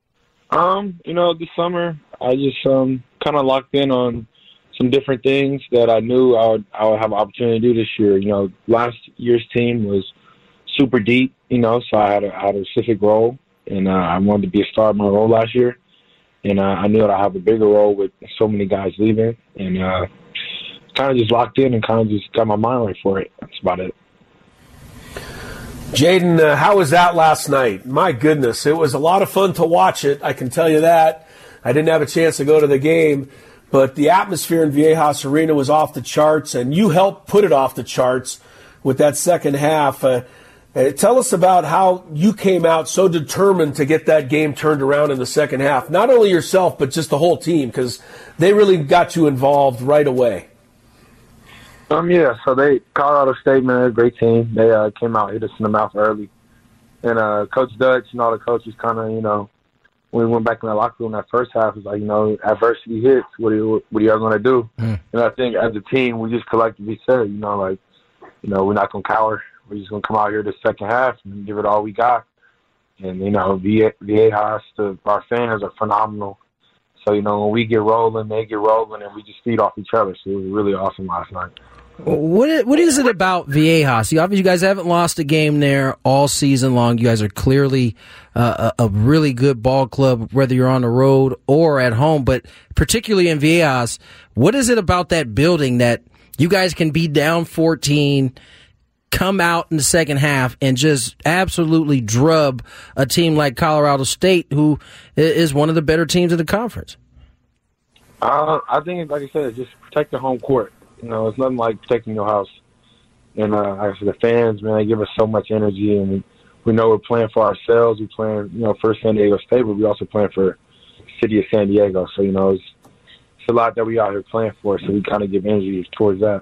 Um, you know, this summer I just um kind of locked in on some different things that I knew I would I would have an opportunity to do this year. You know, last year's team was super deep, you know, so I had a, I had a specific role, and uh, I wanted to be a star in my role last year, and uh, I knew that I have a bigger role with so many guys leaving, and uh, kind of just locked in and kind of just got my mind right for it. That's about it. Jaden, uh, how was that last night? My goodness, it was a lot of fun to watch it, I can tell you that. I didn't have a chance to go to the game, but the atmosphere in Viejas Arena was off the charts, and you helped put it off the charts with that second half. Uh, uh, tell us about how you came out so determined to get that game turned around in the second half. Not only yourself, but just the whole team, because they really got you involved right away. Um, yeah, so they, Colorado State, man, they're a great team. They uh, came out, hit us in the mouth early. And uh, Coach Dutch and all the coaches kind of, you know, when we went back in the locker room that first half, it was like, you know, adversity hits. What are you, what are you going to do? Mm. And I think as a team, we just collectively said, you know, like, you know, we're not going to cower. We're just going to come out here the second half and give it all we got. And, you know, Viejas, the, our fans are phenomenal. So, you know, when we get rolling, they get rolling, and we just feed off each other. So it was really awesome last night. What what is it about Viejas? You obviously, you guys haven't lost a game there all season long. You guys are clearly uh, a, a really good ball club, whether you're on the road or at home. But particularly in Viejas, what is it about that building that you guys can be down fourteen, come out in the second half, and just absolutely drub a team like Colorado State, who is one of the better teams in the conference? Uh, I think, like I said, just protect the home court. You know, it's nothing like protecting your house. And uh, like I said, the fans, man, they give us so much energy, and we, we know we're playing for ourselves. We're playing, you know, for San Diego State, but we also playing for the city of San Diego. So, you know, it's, it's a lot that we out here playing for, so we kind of give energy towards that.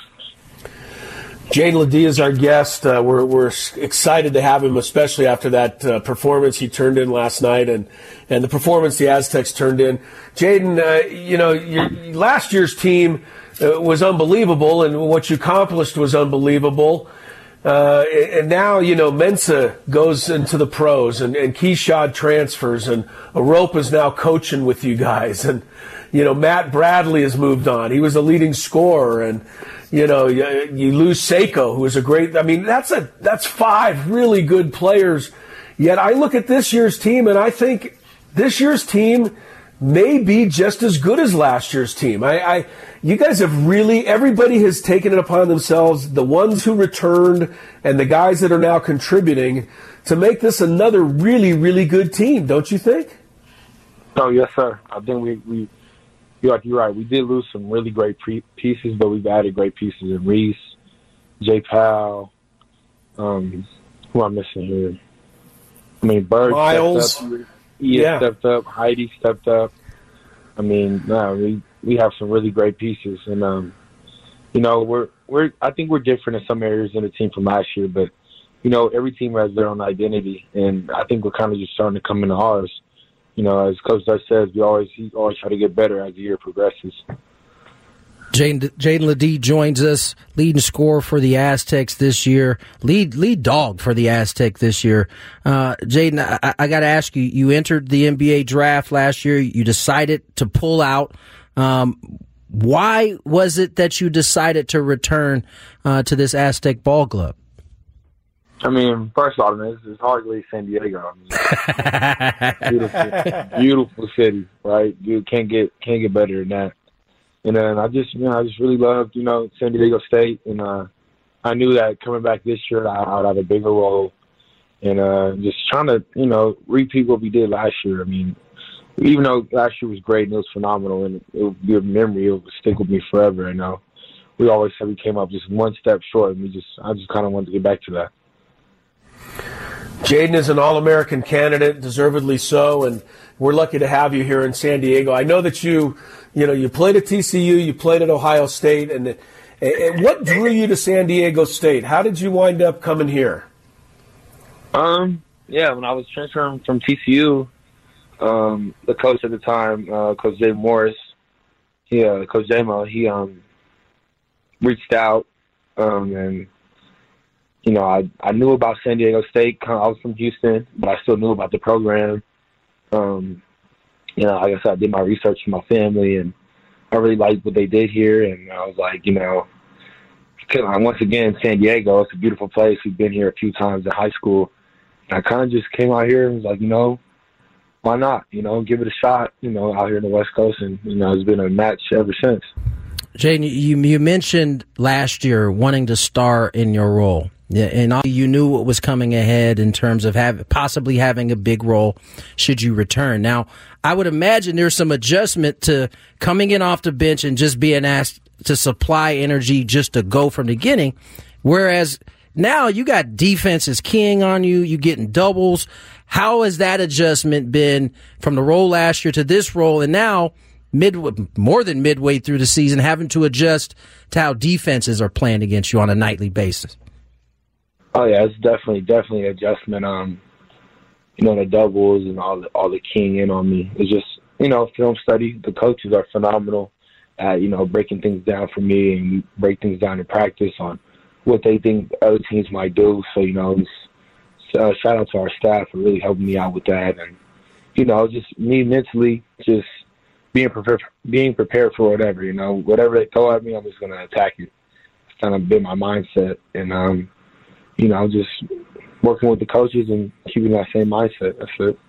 Jaden LeDee is our guest. Uh, we're we're excited to have him, especially after that uh, performance he turned in last night, and, and the performance the Aztecs turned in. Jaden, uh, you know, your, last year's team uh, was unbelievable, and what you accomplished was unbelievable. Uh, and now, you know, Mensa goes into the pros, and, and Keshad transfers, and Arope is now coaching with you guys, and you know, Matt Bradley has moved on. He was a leading scorer, and you know, you, you lose Seiko, who is a great. I mean, that's a that's five really good players. Yet I look at this year's team, and I think this year's team may be just as good as last year's team. I, I you guys have really everybody has taken it upon themselves, the ones who returned and the guys that are now contributing, to make this another really really good team. Don't you think? Oh yes, sir. I think we we. You're like, you're right. We did lose some really great pre- pieces, but we've added great pieces in Reese, Jay Powell. Um, who am I missing here? I mean, Bird Miles. stepped up. Ian yeah. stepped up. Heidi stepped up. I mean, no, we we have some really great pieces, and um, you know, we're we're. I think we're different in some areas in the team from last year, but you know, every team has their own identity, and I think we're kind of just starting to come into ours. You know, as Coach Dutch says, we always he always try to get better as the year progresses. Jaden LeDee joins us, leading scorer for the Aztecs this year, lead lead dog for the Aztec this year. Uh, Jaden, I, I got to ask you, you entered the N B A draft last year. You decided to pull out. Um, why was it that you decided to return uh, to this Aztec ball club? I mean, first of all, man, it's, it's hard to leave San Diego. I mean, beautiful, beautiful city, right? You can't get can't get better than that. And then I just, you know, I just really loved, you know, San Diego State, and uh, I knew that coming back this year, I would have a bigger role, and uh, just trying to, you know, repeat what we did last year. I mean, even though last year was great and it was phenomenal, and it would be a memory, it would stick with me forever. You know, we always said we came up just one step short, and we just, I just kind of wanted to get back to that. Jaden is an All-American candidate, deservedly so, and we're lucky to have you here in San Diego. I know that you, you know, you played at T C U, you played at Ohio State, and, and what drew you to San Diego State? How did you wind up coming here? Um, yeah, when I was transferring from T C U, um, the coach at the time, uh, Coach Jay Morris, he, uh, Coach J-Mo, he um, reached out, um, and you know, I, I knew about San Diego State. I was from Houston, but I still knew about the program. Um, you know, like I said, I did my research for my family, and I really liked what they did here. And I was like, you know, once again, San Diego, it's a beautiful place. We've been here a few times in high school. And I kind of just came out here and was like, you know, why not? You know, give it a shot, you know, out here in the West Coast. And, you know, it's been a match ever since. Jaden, you, you mentioned last year wanting to star in your role. Yeah, and you knew what was coming ahead in terms of have, possibly having a big role should you return. Now, I would imagine there's some adjustment to coming in off the bench and just being asked to supply energy just to go from the beginning, whereas now you got defenses keying on you, you getting doubles. How has that adjustment been from the role last year to this role, and now mid more than midway through the season, having to adjust to how defenses are playing against you on a nightly basis? Oh yeah, it's definitely definitely an adjustment. Um, you know, the doubles and all the all the keying in on me. It's just, you know, film study. The coaches are phenomenal at, you know, breaking things down for me, and we break things down in practice on what they think other teams might do. So, you know, it's, uh, shout out to our staff for really helping me out with that. And, you know, just me mentally, just being prepared, being prepared for whatever, you know, whatever they throw at me, I'm just going to attack it. It's kind of been my mindset. And, um, you know, just working with the coaches and keeping that same mindset. That's it.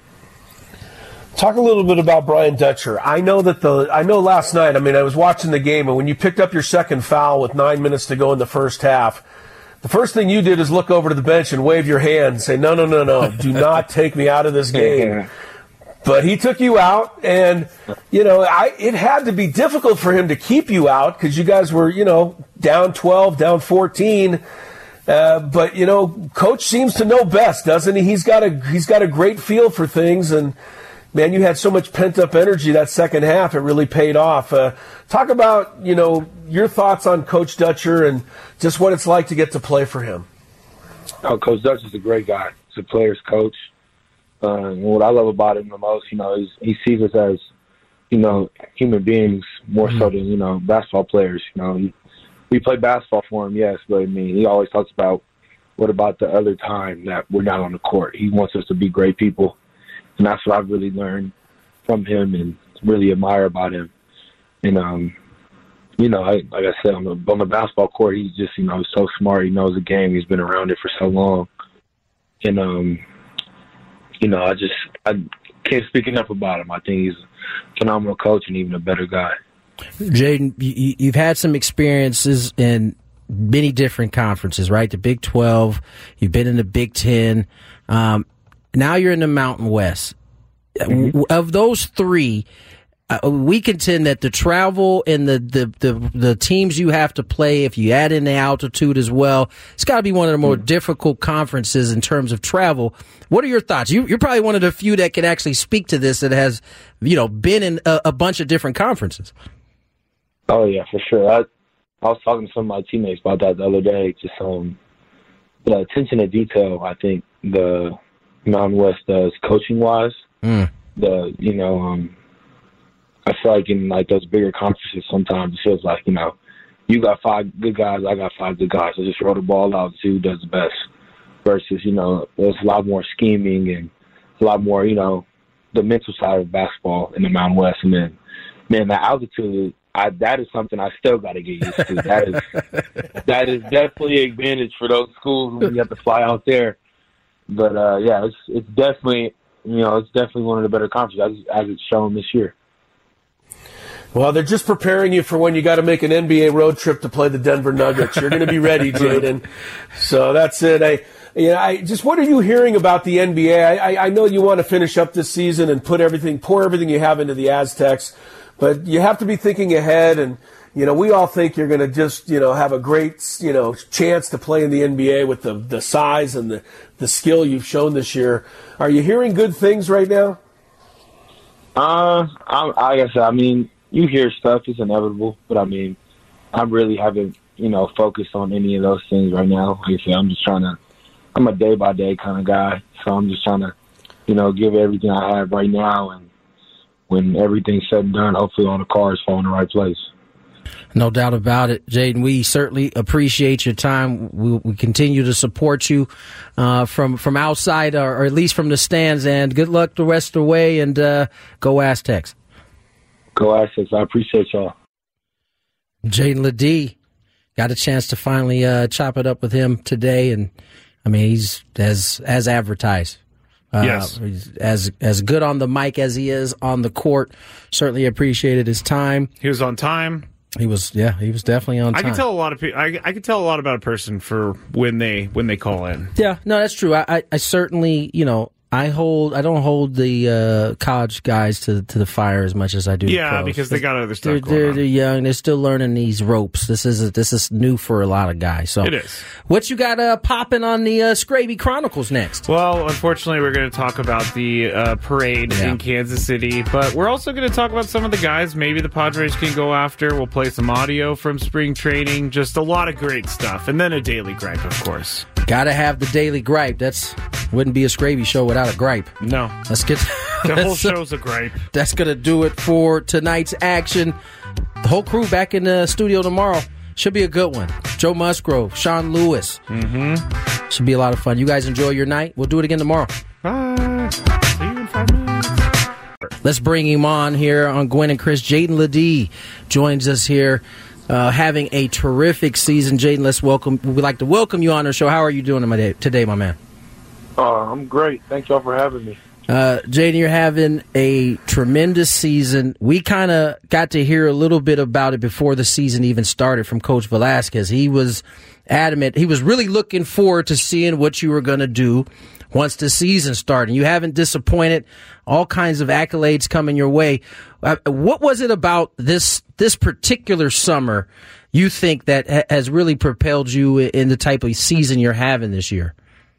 Talk a little bit about Brian Dutcher. I know that the I know last night, I mean, I was watching the game, and when you picked up your second foul with nine minutes to go in the first half, the first thing you did is look over to the bench and wave your hand and say, no, no, no, no, do not take me out of this game. But he took you out, and, you know, I it had to be difficult for him to keep you out because you guys were, you know, down twelve, down fourteen. Uh, but, you know, Coach seems to know best, doesn't he? He's got a he's got a great feel for things, and man, you had so much pent-up energy that second half. It really paid off. Uh, talk about, you know, your thoughts on Coach Dutcher and just what it's like to get to play for him. Oh, Coach Dutcher's a great guy. He's a player's coach. Uh, and what I love about him the most, you know, is he sees us as, you know, human beings more mm-hmm. so than, you know, basketball players. You know, he, we play basketball for him, yes, but I mean, he always talks about what about the other time that we're not on the court. He wants us to be great people. And that's what I've really learned from him and really admire about him. And, um, you know, I, like I said, on the, on the basketball court, he's just, you know, so smart. He knows the game. He's been around it for so long. And, um, you know, I just I can't speak enough about him. I think he's a phenomenal coach and even a better guy. Jaden, you, you've had some experiences in many different conferences, right? The Big twelve, you've been in the Big ten. Um, now you're in the Mountain West. Mm-hmm. Of those three, uh, we contend that the travel and the, the, the, the teams you have to play, if you add in the altitude as well, it's got to be one of the more mm-hmm. difficult conferences in terms of travel. What are your thoughts? You, you're probably one of the few that can actually speak to this that has, you know, been in a, a bunch of different conferences. Oh, yeah, for sure. I, I was talking to some of my teammates about that the other day. Just um, the attention to detail, I think, the Mountain West does coaching-wise. Mm. The, you know, um, I feel like in, like, those bigger conferences sometimes it feels like, you know, you got five good guys, I got five good guys. So just throw the ball out and see who does the best. Versus, you know, there's a lot more scheming and a lot more, you know, the mental side of basketball in the Mountain West. And then, man, the altitude, I, that is something I still got to get used to. That is that is definitely an advantage for those schools when you have to fly out there. But, uh, yeah, it's it's definitely, you know, it's definitely one of the better conferences as, as it's shown this year. Well, they're just preparing you for when you got to make an N B A road trip to play the Denver Nuggets. You're going to be ready, Jaden. So that's it. I, you know, I just what are you hearing about the N B A? I, I, I know you want to finish up this season and put everything, pour everything you have into the Aztecs, but you have to be thinking ahead. And you know, we all think you're going to just, you know, have a great, you know, chance to play in the N B A with the the size and the the skill you've shown this year. Are you hearing good things right now? Uh, I, I guess I mean. You hear stuff, it's inevitable, but I mean, I really haven't, you know, focused on any of those things right now. Like I said, I'm just trying to, I'm a day-by-day kind of guy, so I'm just trying to, you know, give everything I have right now, and when everything's said and done, hopefully all the cards fall in the right place. No doubt about it, Jaden. We certainly appreciate your time. We, we continue to support you uh, from from outside, or, or at least from the stands. And good luck the rest of the way. And uh, go Aztecs. Go Aztecs. I appreciate y'all. Jaden LeDee, got a chance to finally uh, chop it up with him today, and I mean he's as as advertised. Uh, yes. As as good on the mic as he is on the court. Certainly appreciated his time. He was on time. He was, yeah, he was definitely on time. I can tell a lot of people. I, I can tell a lot about a person for when they when they call in. Yeah, no, that's true. I, I, I certainly, you know, I hold, I don't hold the uh, college guys to to the fire as much as I do. Yeah, the pros. because they got other stuff they're, going they're, on. They're young. They're still learning these ropes. This is a, this is new for a lot of guys. So it is. What you got uh, popping on the uh, Scraby Chronicles next? Well, unfortunately, we're going to talk about the uh, parade Yeah. in Kansas City, but we're also going to talk about some of the guys maybe the Padres can go after. We'll play some audio from spring training, just a lot of great stuff, and then a daily gripe, of course. Gotta have the daily gripe. That's wouldn't be a Scraby show without a gripe. No. Let's get The whole show's a gripe. That's gonna do it for tonight's action. The whole crew back in the studio tomorrow. Should be a good one. Joe Musgrove, Sean Lewis. Mm-hmm. Should be a lot of fun. You guys enjoy your night. We'll do it again tomorrow. Bye. See you in five minutes. Let's bring him on here on Gwen and Chris. Jaden LeDee joins us here. Uh, having a terrific season. Jaden, let's welcome. We'd like to welcome you on our show. How are you doing today, my man? Uh, I'm great. Thank y'all for having me. Uh, Jaden, you're having a tremendous season. We kind of got to hear a little bit about it before the season even started from Coach Velasquez. He was adamant. He was really looking forward to seeing what you were going to do once the season started. You haven't disappointed. All kinds of accolades coming your way. Uh, what was it about this this particular summer you think that ha- has really propelled you in the type of season you're having this year?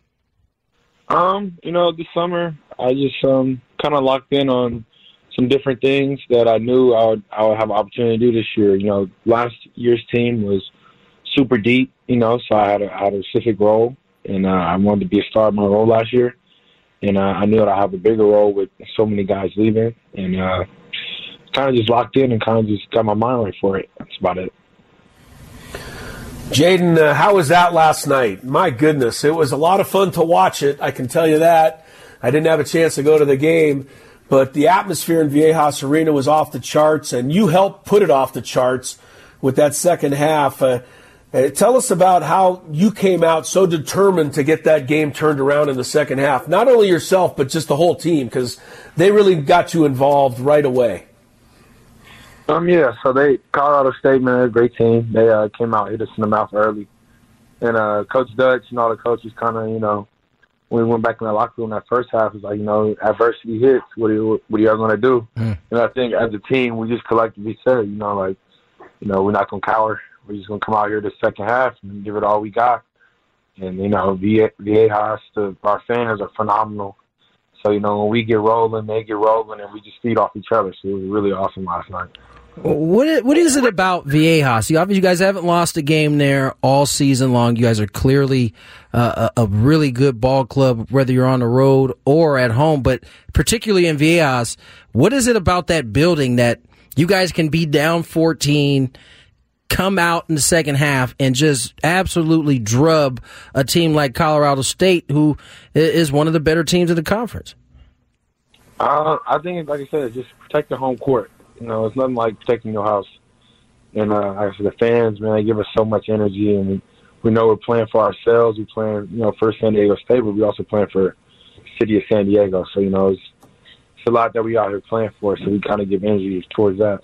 Um, you know, this summer I just um kind of locked in on some different things that I knew I would I would have an opportunity to do this year. You know, last year's team was super deep. You know, so I had a, I had a specific role, and uh, I wanted to be a star in my role last year. And uh, I knew that I have a bigger role with so many guys leaving, and uh, kind of just locked in and kind of just got my mind right for it. That's about it. Jaden, uh, how was that last night? My goodness, it was a lot of fun to watch it. I can tell you that. I didn't have a chance to go to the game, but the atmosphere in Viejas Arena was off the charts, and you helped put it off the charts with that second half. Uh, uh, tell us about how you came out so determined to get that game turned around in the second half. Not only yourself, but just the whole team, because they really got you involved right away. Um, yeah, so they, Colorado State, man, they're a great team. They uh, came out, hit us in the mouth early. And uh, Coach Dutch and all the coaches kind of, you know, when we went back in the locker room that first half, it was like, you know, adversity hits. What are you, what are y'all going to do? Mm. And I think as a team, we just collectively said, you know, like, you know, we're not going to cower. We're just going to come out here the second half and give it all we got. And, you know, Viejas, the, our fans are phenomenal. So, you know, when we get rolling, they get rolling, and we just feed off each other. So it was really awesome last night. What what is it about Viejas? You obviously, you guys haven't lost a game there all season long. You guys are clearly uh, a, a really good ball club, whether you're on the road or at home. But particularly in Viejas, what is it about that building that you guys can be down fourteen, come out in the second half, and just absolutely drub a team like Colorado State, who is one of the better teams in the conference? Uh, I think, like I said, just protect the home court. You know, it's nothing like protecting your house. And uh, like I said, the fans, man, they give us so much energy, and we, we know we're playing for ourselves. We're playing, you know, for San Diego State, but we also playing for the city of San Diego. So, you know, it's, it's a lot that we out here playing for, so we kind of give energy towards that.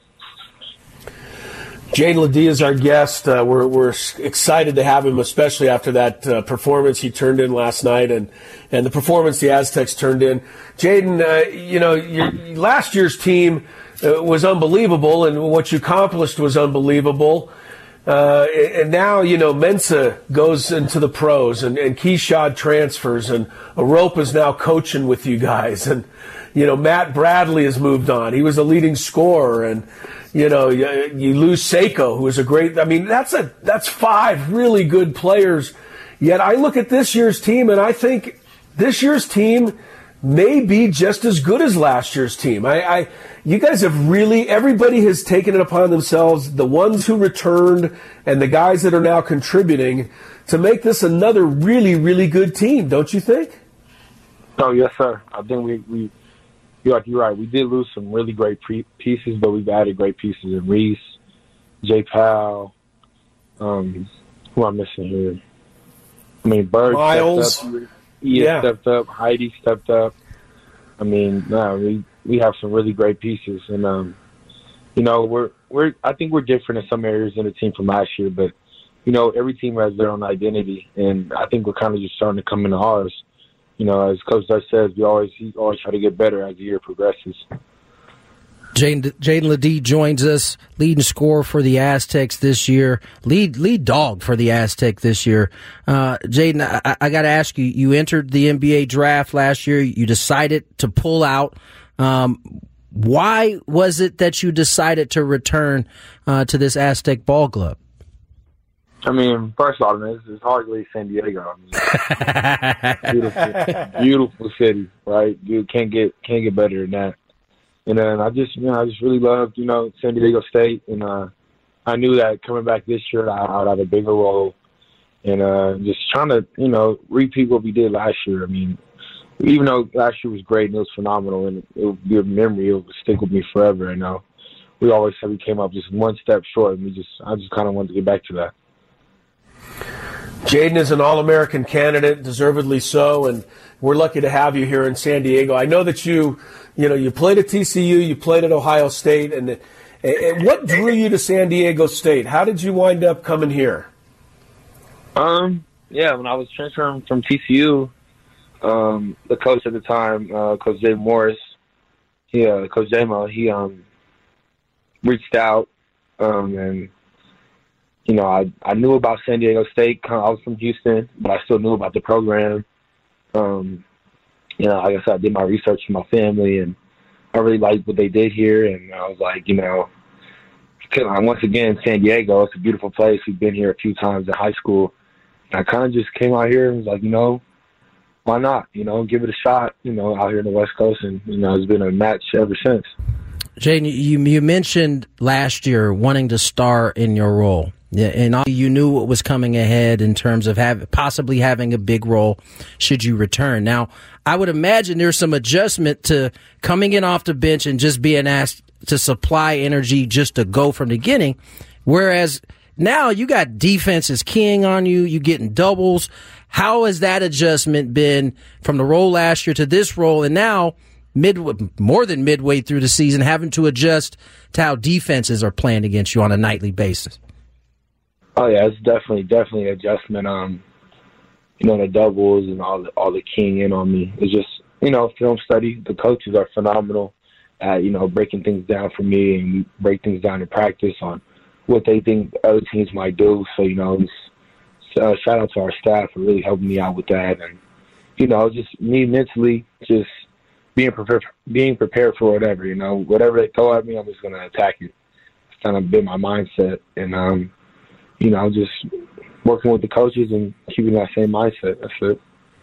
Jaden LeDee is our guest. Uh, we're we're excited to have him, especially after that uh, performance he turned in last night, and, and the performance the Aztecs turned in. Jaden, uh, you know, your, last year's team uh, was unbelievable, and what you accomplished was unbelievable. Uh, and now, you know, Mensa goes into the pros, and, and Keshad transfers, and Aropa is now coaching with you guys, and you know, Matt Bradley has moved on. He was the leading scorer, and you know, you, you lose Seiko, who is a great. I mean, that's a that's five really good players. Yet I look at this year's team, and I think this year's team may be just as good as last year's team. I, I, you guys have really, everybody has taken it upon themselves, the ones who returned and the guys that are now contributing, to make this another really, really good team, don't you think? Oh, yes, sir. I think we, we you're, like, you're right. We did lose some really great pre- pieces, but we've added great pieces in Reese, Jay Powell, um, who I'm missing here. I mean, Bird Miles. stepped up. Ian Yeah. stepped up. Heidi stepped up. I mean, no, we we have some really great pieces, and um, you know, we're we're I think we're different in some areas in the team from last year, but you know, every team has their own identity, and I think we're kind of just starting to come into ours. You know, as Coach Dutch says, we always he always try to get better as the year progresses. Jaden Jaden Ledee joins us, leading scorer for the Aztecs this year, lead lead dog for the Aztec this year. Uh, Jaden, I, I got to ask you, you entered the N B A draft last year. You decided to pull out. Um, why was it that you decided to return uh, to this Aztec ball club? I mean, first of all, man, it's, it's hard to leave San Diego. I mean, beautiful, beautiful city, right? You can't get can't get better than that. And then I just, you know, I just really loved, you know, San Diego State, and uh, I knew that coming back this year, I, I would have a bigger role, and uh, just trying to, you know, repeat what we did last year. I mean, even though last year was great and it was phenomenal, and it would be a memory, it would stick with me forever. And uh, we always said we came up just one step short, and we just, I just kind of wanted to get back to that. Jaden is an All-American candidate, deservedly so, and we're lucky to have you here in San Diego. I know that you, you know, you played at T C U, you played at Ohio State, and, and what drew you to San Diego State? How did you wind up coming here? Um, yeah, when I was transferring from T C U, um, the coach at the time, uh, Coach Jay Morris, he, uh, Coach J-Mo, he um, reached out, um, and you know, I, I knew about San Diego State. I was from Houston, but I still knew about the program. Um, you know, like I said, I did my research for my family, and I really liked what they did here. And I was like, you know, once again, San Diego, it's a beautiful place. We've been here a few times in high school. And I kind of just came out here and was like, you know, why not? You know, give it a shot, you know, out here in the West Coast. And, you know, it's been a match ever since. Jaden, you, you mentioned last year wanting to star in your role. Yeah, and you knew what was coming ahead in terms of have, possibly having a big role should you return. Now, I would imagine there's some adjustment to coming in off the bench and just being asked to supply energy just to go from the beginning, whereas now you got defenses keying on you, you getting doubles. How has that adjustment been from the role last year to this role, and now mid more than midway through the season having to adjust to how defenses are playing against you on a nightly basis? Oh yeah, it's definitely definitely adjustment. Um, you know, the doubles and all the all the keying in on me. It's just, you know, film study. The coaches are phenomenal at, you know, breaking things down for me, and we break things down in practice on what they think other teams might do. So, you know, it's, uh, shout out to our staff for really helping me out with that, and you know, just me mentally just being prepared being prepared for whatever. You know, whatever they throw at me, I'm just gonna attack it. It's kind of been my mindset, and um. You know, just working with the coaches and keeping that same mindset. That's it.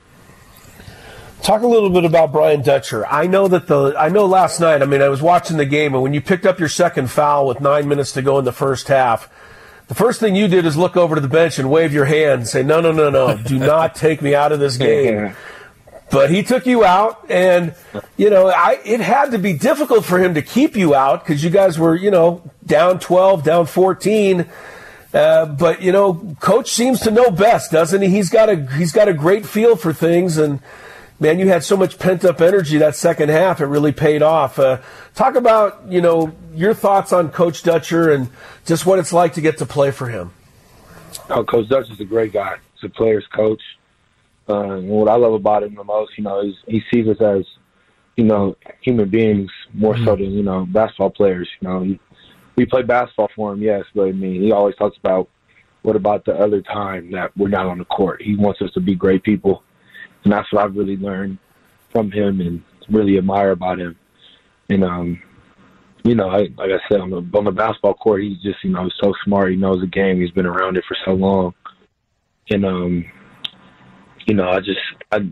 Talk a little bit about Brian Dutcher. I know that the I know last night, I mean, I was watching the game, and when you picked up your second foul with nine minutes to go in the first half, the first thing you did is look over to the bench and wave your hand and say, no, no, no, no, do not take me out of this game. But he took you out, and, you know, I, it had to be difficult for him to keep you out because you guys were, you know, down twelve, down fourteen. Uh, but, you know, Coach seems to know best, doesn't he? He's got a he's got a great feel for things. And, man, you had so much pent-up energy that second half. It really paid off. Uh, talk about, you know, your thoughts on Coach Dutcher and just what it's like to get to play for him. Oh, Coach Dutcher is a great guy. He's a player's coach. Uh, and what I love about him the most, you know, is he sees us as, you know, human beings more so than, you know, basketball players. You know, he, we play basketball for him, yes, but I mean, he always talks about what about the other time that we're not on the court. He wants us to be great people, and that's what I've really learned from him and really admire about him. And, um, you know, I, like I said, on the, on the basketball court, he's just, you know, so smart. He knows the game. He's been around it for so long. And, um, you know, I just I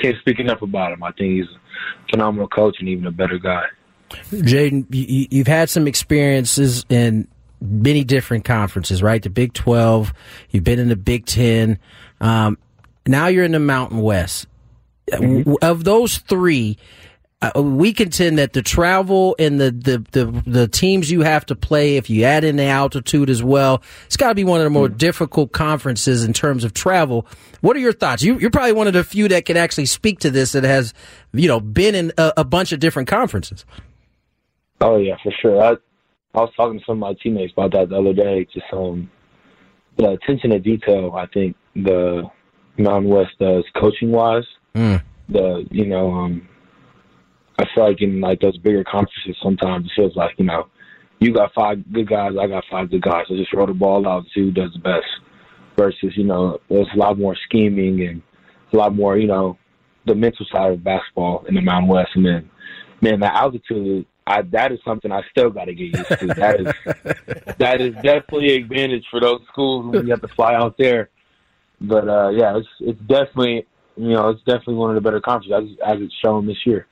can't speak enough about him. I think he's a phenomenal coach and even a better guy. Jaden, you, you've had some experiences in many different conferences, right? The Big twelve, you've been in the Big ten. Um, now you're in the Mountain West. Mm-hmm. Of those three, uh, we contend that the travel and the, the, the, the teams you have to play, if you add in the altitude as well, it's got to be one of the more mm-hmm. difficult conferences in terms of travel. What are your thoughts? You, you're probably one of the few that can actually speak to this that has, you know, been in a, a bunch of different conferences. Oh, yeah, for sure. I, I was talking to some of my teammates about that the other day. Just um, the attention to detail, I think the Mountain West does coaching-wise. Mm. The, you know, um, I feel like in like those bigger conferences sometimes it feels like, you know, you got five good guys, I got five good guys. So just throw the ball out, see who does the best. Versus, you know, there's a lot more scheming and a lot more, you know, the mental side of basketball in the Mountain West. And then, man, the altitude, I, that is something I still got to get used to. That is that is definitely an advantage for those schools when you have to fly out there. But, uh, yeah, it's it's definitely, you know, it's definitely one of the better conferences as, as it's shown this year.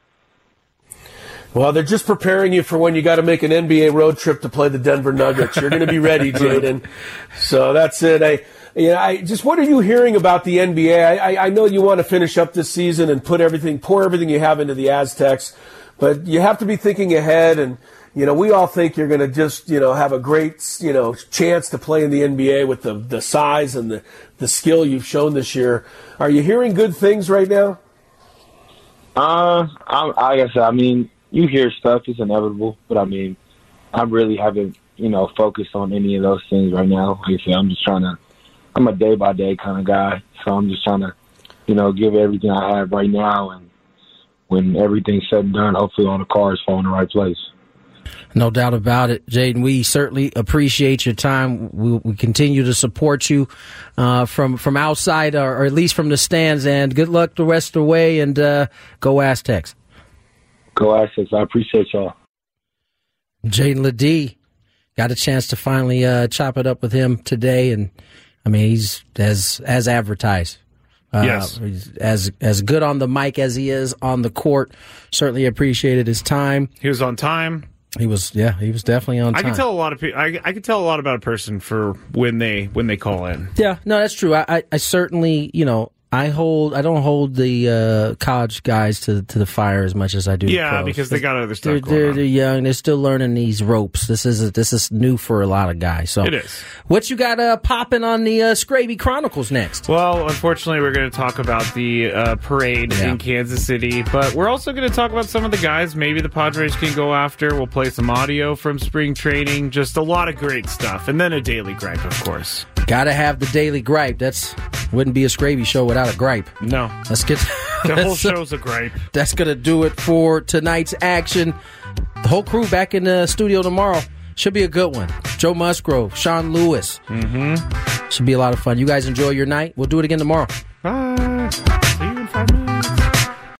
Well, they're just preparing you for when you got to make an N B A road trip to play the Denver Nuggets. You're going to be ready, Jaden. So that's it. I, you know, I just, what are you hearing about the N B A? I, I, I know you want to finish up this season and put everything, pour everything you have into the Aztecs, but you have to be thinking ahead. And, you know, we all think you're going to just, you know, have a great, you know, chance to play in the N B A with the, the size and the, the skill you've shown this year. Are you hearing good things right now? Uh, I, I guess, I mean, you hear stuff, it's inevitable, but I mean, I really haven't, you know, focused on any of those things right now. Like I said, I'm just trying to, I'm a day-by-day kind of guy, so I'm just trying to, you know, give everything I have right now, and when everything's said and done, hopefully all the cards fall in the right place. No doubt about it, Jaden. We certainly appreciate your time. We, we continue to support you uh, from from outside, or, or at least from the stands, and good luck the rest of the way, and uh, go Aztecs. Go Aztecs. I appreciate y'all. Jaden LeDee, got a chance to finally uh, chop it up with him today, and I mean he's as as advertised. Uh, yes, as as good on the mic as he is on the court. Certainly appreciated his time. He was on time. He was, yeah, he was definitely on time. I can tell a lot of people. I, I can tell a lot about a person for when they when they call in. Yeah, no, that's true. I, I, I certainly, you know, I hold, I don't hold the uh, college guys to to the fire as much as I do. Yeah, the pros. because they got other stuff they're, going they're, on. They're young. They're still learning these ropes. This is this is new for a lot of guys. So it is. What you got uh, popping on the uh, Scraby Chronicles next? Well, unfortunately, we're going to talk about the uh, parade yeah. in Kansas City, but we're also going to talk about some of the guys maybe the Padres can go after. We'll play some audio from spring training. Just a lot of great stuff, and then a daily gripe, of course. Got to have the daily gripe. That's wouldn't be a Scraby show without a gripe. No. Let's get the whole show's a gripe. That's going to do it for tonight's action. The whole crew back in the studio tomorrow. Should be a good one. Joe Musgrove, Sean Lewis. Mm-hmm. Should be a lot of fun. You guys enjoy your night. We'll do it again tomorrow. Bye.